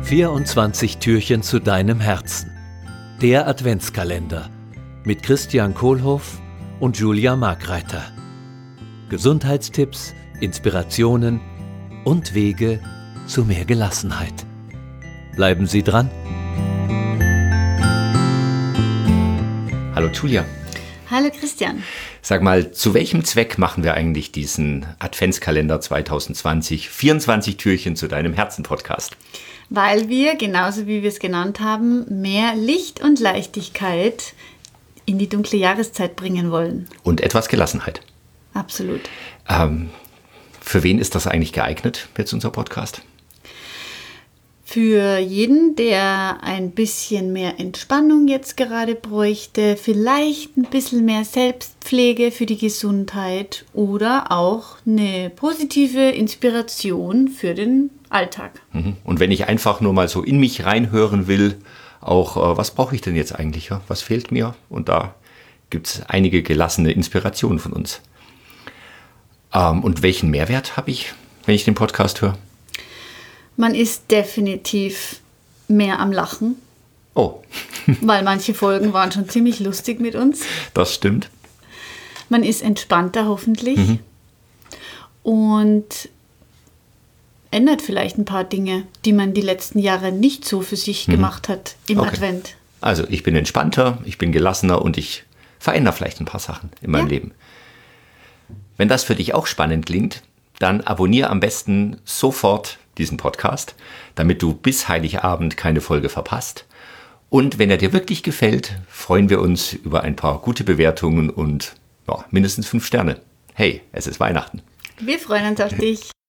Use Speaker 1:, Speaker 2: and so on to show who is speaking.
Speaker 1: 24 Türchen zu deinem Herzen. Der Adventskalender mit Christian Kohlhoff und Julia Markreiter. Gesundheitstipps, Inspirationen und Wege zu mehr Gelassenheit. Bleiben Sie dran.
Speaker 2: Hallo Julia.
Speaker 3: Hallo Christian.
Speaker 2: Sag mal, zu welchem Zweck machen wir eigentlich diesen Adventskalender 2020, 24 Türchen zu deinem Herzen-Podcast?
Speaker 3: Weil wir, genauso wie wir es genannt haben, mehr Licht und Leichtigkeit in die dunkle Jahreszeit bringen wollen.
Speaker 2: Und etwas Gelassenheit.
Speaker 3: Absolut.
Speaker 2: Für wen ist das eigentlich geeignet, jetzt unser Podcast?
Speaker 3: Für jeden, der ein bisschen mehr Entspannung jetzt gerade bräuchte, vielleicht ein bisschen mehr Selbstpflege für die Gesundheit oder auch eine positive Inspiration für den Alltag.
Speaker 2: Und wenn ich einfach nur mal so in mich reinhören will, auch was brauche ich denn jetzt eigentlich? Ja? Was fehlt mir? Und da gibt es einige gelassene Inspirationen von uns. Und welchen Mehrwert habe ich, wenn ich den Podcast höre?
Speaker 3: Man ist definitiv mehr am Lachen.
Speaker 2: Oh.
Speaker 3: Weil manche Folgen waren schon ziemlich lustig mit uns.
Speaker 2: Das stimmt.
Speaker 3: Man ist entspannter hoffentlich. Und ändert vielleicht ein paar Dinge, die man die letzten Jahre nicht so für sich gemacht hat im Advent.
Speaker 2: Also ich bin entspannter, ich bin gelassener und ich verändere vielleicht ein paar Sachen in meinem Leben. Wenn das für dich auch spannend klingt, dann abonniere am besten sofort diesen Podcast, damit du bis Heiligabend keine Folge verpasst. Und wenn er dir wirklich gefällt, freuen wir uns über ein paar gute Bewertungen und mindestens 5 Sterne. Hey, es ist Weihnachten.
Speaker 3: Wir freuen uns auf dich.